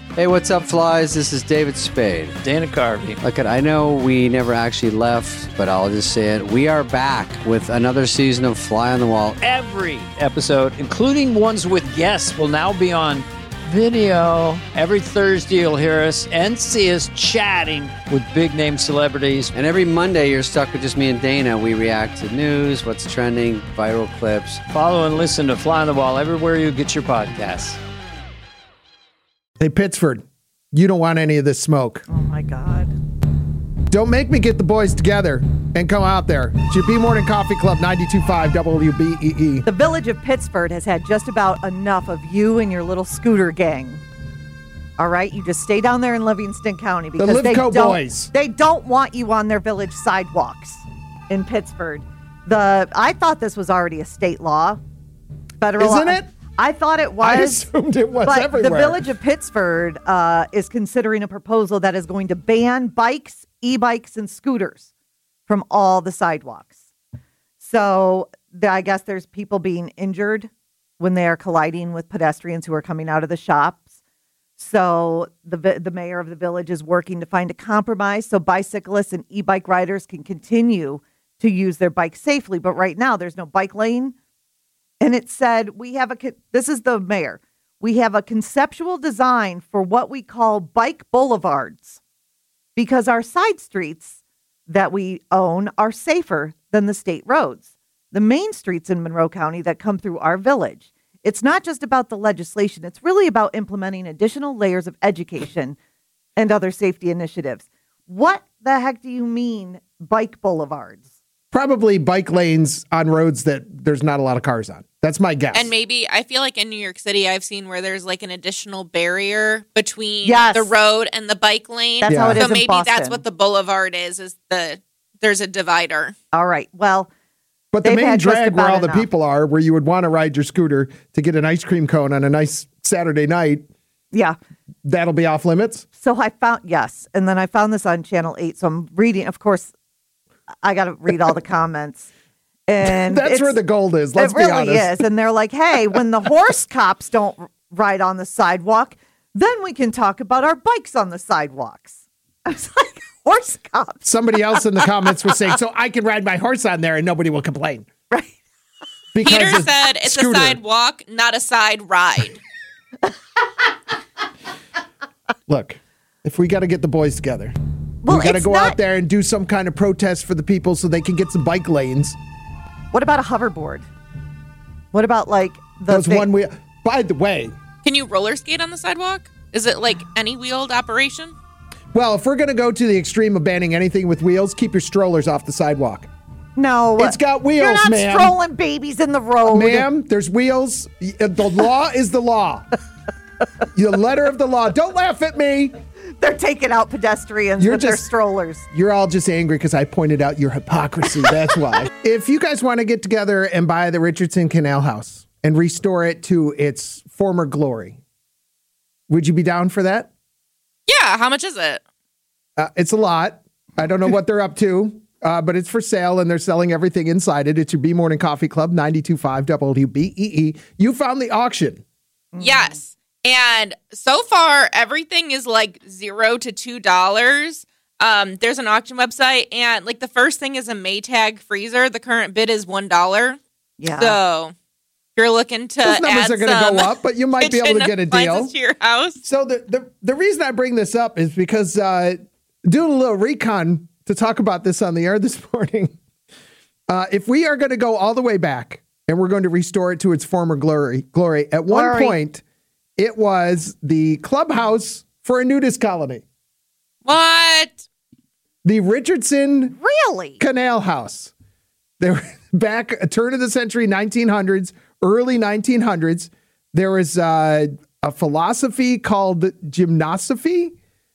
Hey, what's up, flies? This is David Spade. Dana Carvey. Look, I know we never actually left, but I'll just say it. We are back with another season of Fly on the Wall. Every episode, including ones with guests, will now be on video. Every Thursday, you'll hear us and see us chatting with big-name celebrities. And every Monday, you're stuck with just me and Dana. We react to news, what's trending, viral clips. Follow and listen to Fly on the Wall everywhere you get your podcasts. Hey, Pittsford, you don't want any of this smoke. Oh, my God. Don't make me get the boys together and come out there. It's your B Morning Coffee Club, 92.5 WBEE. The village of Pittsford has had just about enough of you and your little scooter gang. All right? You just stay down there in Livingston County because they don't want you on their village sidewalks in Pittsford. I thought this was already a state law. Federal Isn't law. it? I thought it was. I assumed it was but everywhere. The village of Pittsford is considering a proposal that is going to ban bikes, e-bikes, and scooters from all the sidewalks. So I guess there's people being injured when they are colliding with pedestrians who are coming out of the shops. So the mayor of the village is working to find a compromise so bicyclists and e-bike riders can continue to use their bikes safely. But right now, there's no bike lane. And it said, this is the mayor, we have a conceptual design for what we call bike boulevards because our side streets that we own are safer than the state roads, the main streets in Monroe County that come through our village. It's not just about the legislation. It's really about implementing additional layers of education and other safety initiatives. What the heck do you mean bike boulevards? Probably bike lanes on roads that there's not a lot of cars on. That's my guess. And maybe, I feel like in New York City, I've seen where there's like an additional barrier between the road and the bike lane. That's how it is so maybe in Boston. that's what the boulevard is there's a divider. All right. Well, but the main drag where all the people are, where you would want to ride your scooter to get an ice cream cone on a nice Saturday night. Yeah. That'll be off limits. So I found, yes. And then I found this on Channel 8. So I'm reading, of course, I got to read all the comments. And that's where the gold is. Let's be honest. It really is. And they're like, hey, when the horse cops don't ride on the sidewalk, then we can talk about our bikes on the sidewalks. I was like, horse cops. Somebody else in the comments was saying, so I can ride my horse on there and nobody will complain. Right. Because Peter said it's a sidewalk, not a side ride. Look, if we got to get the boys together, well, we got to go out there and do some kind of protest for the people so they can get some bike lanes. What about a hoverboard? What about like those one wheel? By the way, can you roller skate on the sidewalk? Is it like any wheeled operation? Well, if we're going to go to the extreme of banning anything with wheels, keep your strollers off the sidewalk. No. It's got wheels, You're not ma'am. strolling babies in the road. Ma'am, there's wheels. The law is the law. The letter of the law. Don't laugh at me. They're taking out pedestrians with their strollers. You're all just angry because I pointed out your hypocrisy. That's why. If you guys want to get together and buy the Richardson Canal House and restore it to its former glory, would you be down for that? Yeah. How much is it? It's a lot. I don't know what they're up to, but it's for sale and they're selling everything inside it. It's your B Morning Coffee Club, 92.5 WBEE. You found the auction. Yes. And so far, everything is like $0 to $2. There's an auction website, and like the first thing is a Maytag freezer. The current bid is $1. Yeah. So if you're looking to those numbers add are going to go up, but you might be able to get a deal to your house. So the reason I bring this up is because doing a little recon to talk about this on the air this morning. If we are going to go all the way back and we're going to restore it to its former glory, at one point. It was the clubhouse for a nudist colony. What? The Richardson Canal House. They were back a turn of the century, 1900s, early 1900s. There was a philosophy called gymnosophy.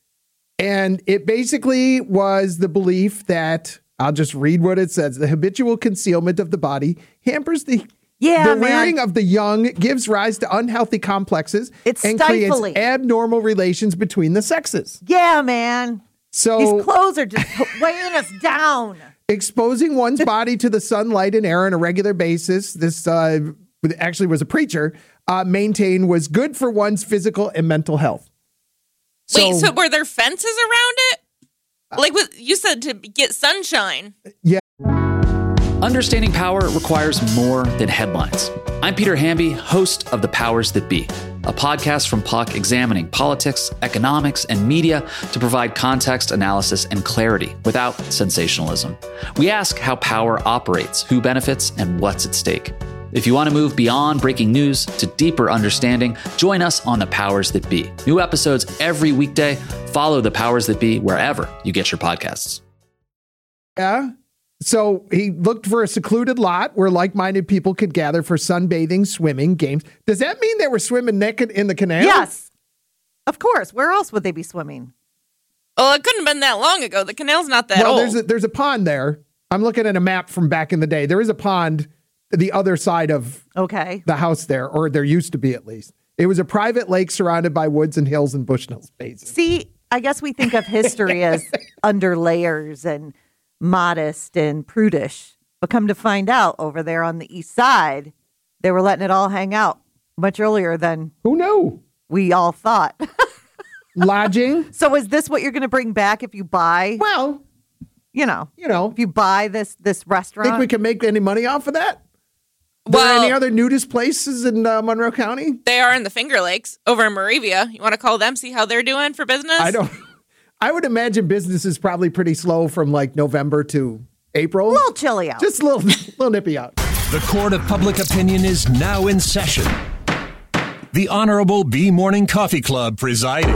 And it basically was the belief that, I'll just read what it says, the habitual concealment of the body hampers the rearing of the young, gives rise to unhealthy complexes, and creates abnormal relations between the sexes. Yeah, man. So these clothes are just weighing us down. Exposing one's body to the sunlight and air on a regular basis, this actually was a preacher, maintained was good for one's physical and mental health. Wait, so were there fences around it? Like you said, to get sunshine. Yeah. Understanding power requires more than headlines. I'm Peter Hamby, host of The Powers That Be, a podcast from Puck examining politics, economics, and media to provide context, analysis, and clarity without sensationalism. We ask how power operates, who benefits, and what's at stake. If you want to move beyond breaking news to deeper understanding, join us on The Powers That Be. New episodes every weekday. Follow The Powers That Be wherever you get your podcasts. Yeah. So he looked for a secluded lot where like-minded people could gather for sunbathing, swimming, games. Does that mean they were swimming naked in the canal? Yes. Of course. Where else would they be swimming? Well, it couldn't have been that long ago. The canal's not that old. There's a pond there. I'm looking at a map from back in the day. There is a pond the other side of the house there, or there used to be at least. It was a private lake surrounded by woods and hills and Bushnell spaces. See, I guess we think of history as under layers and modest and prudish. But come to find out, over there on the east side, they were letting it all hang out much earlier than who knew we all thought. Lodging. So is this what you're going to bring back if you buy? Well, you know, if you buy this restaurant. Think we can make any money off of that? Are there any other nudist places in Monroe County? They are in the Finger Lakes over in Moravia. You want to call them, see how they're doing for business? I would imagine business is probably pretty slow from like November to April. A little chilly out. Just a little nippy out. The Court of Public Opinion is now in session. The Honorable B Morning Coffee Club presiding.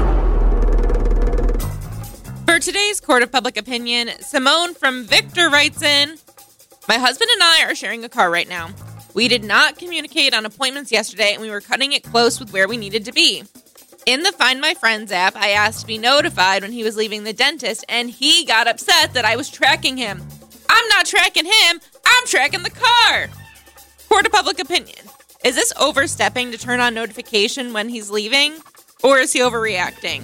For today's Court of Public Opinion, Simone from Victor writes in, my husband and I are sharing a car right now. We did not communicate on appointments yesterday, and we were cutting it close with where we needed to be. In the Find My Friends app, I asked to be notified when he was leaving the dentist, and he got upset that I was tracking him. I'm not tracking him. I'm tracking the car. Court of Public Opinion. Is this overstepping to turn on notification when he's leaving, or is he overreacting?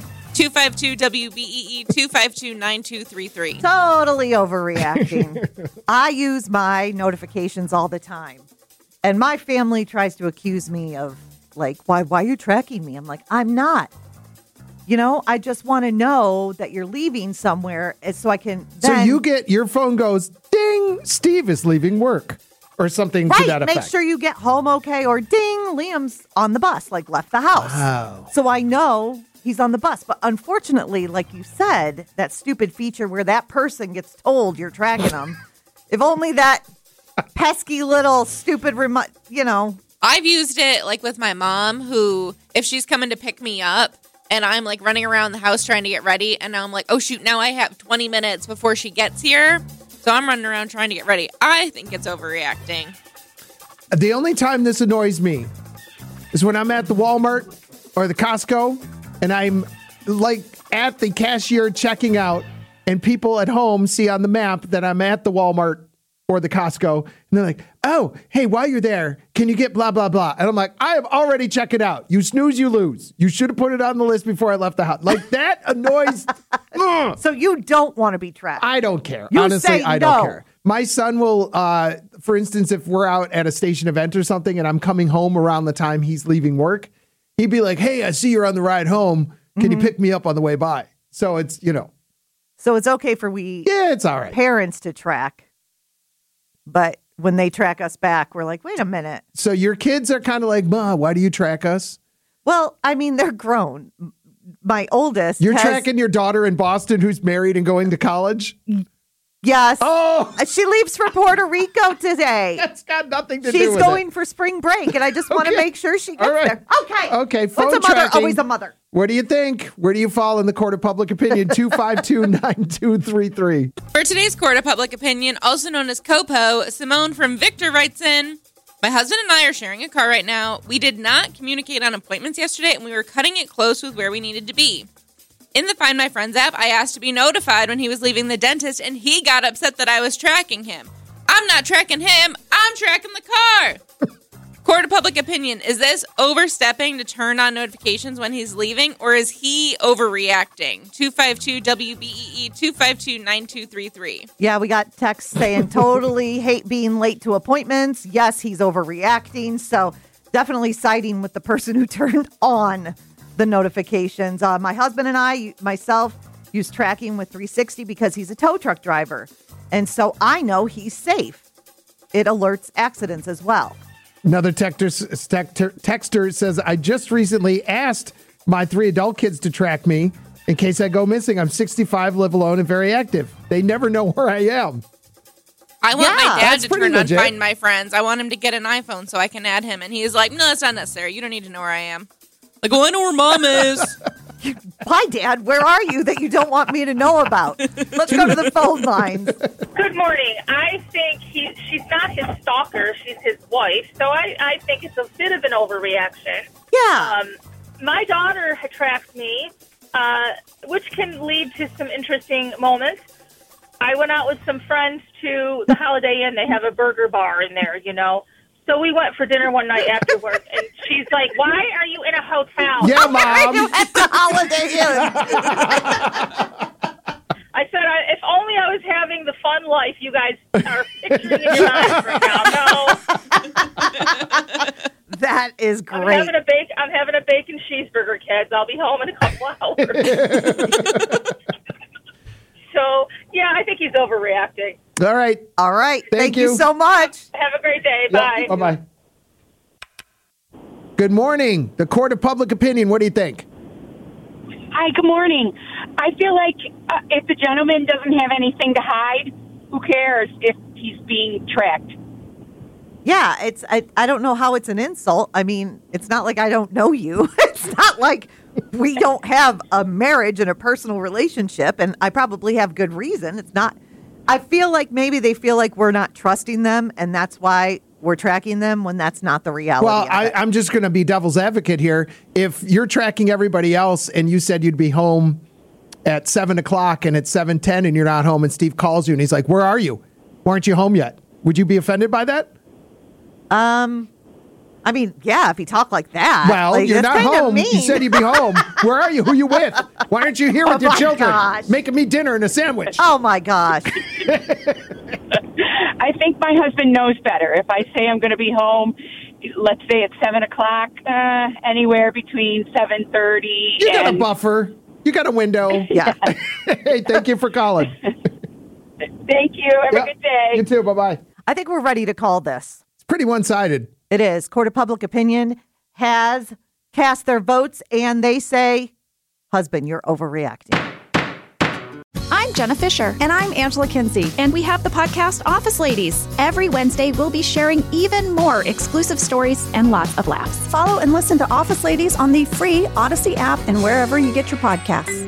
252-WBEE, 252-9233. Totally overreacting. I use my notifications all the time. And my family tries to accuse me of, like, why are you tracking me? I'm like, I'm not. You know, I just want to know that you're leaving somewhere so I can then... So you get, your phone goes, ding, Steve is leaving work. Or something to that effect. Make sure you get home okay. Or ding, Liam's on the bus, like left the house. Wow. So I know he's on the bus. But unfortunately, like you said, that stupid feature where that person gets told you're tracking them. If only that pesky little stupid remote, I've used it like with my mom, who, if she's coming to pick me up and I'm like running around the house trying to get ready, and now I'm like, oh shoot, now I have 20 minutes before she gets here. So I'm running around trying to get ready. I think it's overreacting. The only time this annoys me is when I'm at the Walmart or the Costco and I'm like at the cashier checking out, and people at home see on the map that I'm at the Walmart or the Costco, and they're like, oh, hey, while you're there, can you get blah, blah, blah? And I'm like, I have already checked it out. You snooze, you lose. You should have put it on the list before I left the house. Like, that annoys. So you don't want to be tracked. I don't care. You Honestly, say I don't care. My son will, for instance, if we're out at a station event or something and I'm coming home around the time he's leaving work, he'd be like, hey, I see you're on the ride home. Can you pick me up on the way by? So it's, So it's okay for it's all right. Parents to track. But when they track us back, we're like, wait a minute. So your kids are kind of like, Ma, why do you track us? Well, I mean, they're grown. My oldest. You're tracking your daughter in Boston who's married and going to college? Yes. Oh! She leaves for Puerto Rico today. That's got nothing to do with it. She's going for spring break, and I just want to make sure she gets there. Okay. Phone What's a mother? Tracking. Always a mother. What do you think? Where do you fall in the Court of Public Opinion? 252-9233. For today's Court of Public Opinion, also known as COPO, Simone from Victor writes in, my husband and I are sharing a car right now. We did not communicate on appointments yesterday, and we were cutting it close with where we needed to be. In the Find My Friends app, I asked to be notified when he was leaving the dentist, and he got upset that I was tracking him. I'm not tracking him. I'm tracking the car. Court of Public Opinion, is this overstepping to turn on notifications when he's leaving, or is he overreacting? 252-WBEE, 252-9233. Yeah, we got texts saying totally hate being late to appointments. Yes, he's overreacting. So definitely siding with the person who turned on the notifications. My husband and I, myself, use tracking with 360 because he's a tow truck driver. And so I know he's safe. It alerts accidents as well. Another texter says, I just recently asked my 3 adult kids to track me in case I go missing. I'm 65, live alone, and very active. They never know where I am. I want my dad that's to pretty turn on legit. Find My Friends. I want him to get an iPhone so I can add him. And he's like, no, it's not necessary. You don't need to know where I am. Like, well, I know where Mom is. Why, Dad? Where are you that you don't want me to know about? Let's go to the phone lines. Good morning. I think she's not his stalker. She's his wife. So I think it's a bit of an overreaction. Yeah. My daughter tracks me, which can lead to some interesting moments. I went out with some friends to the Holiday Inn. They have a burger bar in there, you know. So we went for dinner one night after work, and she's like, why are you in a hotel? Yeah, Mom. At the Holiday Inn. I said, if only I was having the fun life you guys are picturing in your eyes right now. No. That is great. I'm having a bacon cheeseburger, kids. I'll be home in a couple hours. So, yeah, I think he's overreacting. All right. All right. Thank you you so much. Have a great day. Bye. Bye-bye. Good morning. The Court of Public Opinion. What do you think? Hi, good morning. I feel like if the gentleman doesn't have anything to hide, who cares if he's being tracked? Yeah, I don't know how it's an insult. I mean, it's not like I don't know you. It's not like we don't have a marriage and a personal relationship, and I probably have good reason. It's not. I feel like maybe they feel like we're not trusting them, and that's why we're tracking them when that's not the reality. Well, of it. I'm just going to be devil's advocate here. If you're tracking everybody else and you said you'd be home at 7 o'clock and it's 7:10 and you're not home and Steve calls you and he's like, where are you? Why aren't you home yet? Would you be offended by that? I mean, yeah, if he talked like that. Well, like, you're that's not kinda home. mean. You said you'd be home. Where are you? Who are you with? Why aren't you here with your my children? gosh. Making me dinner and a sandwich. Oh, my gosh. I think my husband knows better. If I say I'm going to be home, let's say at 7 o'clock, anywhere between 7:30. You got a buffer. You got a window. Yeah. Hey, thank you for calling. Thank you. Have a good day. You too. Bye-bye. I think we're ready to call this. It's pretty one-sided. It is. Court of Public Opinion has cast their votes, and they say, husband, you're overreacting. I'm Jenna Fisher. And I'm Angela Kinsey. And we have the podcast Office Ladies. Every Wednesday, we'll be sharing even more exclusive stories and lots of laughs. Follow and listen to Office Ladies on the free Odyssey app and wherever you get your podcasts.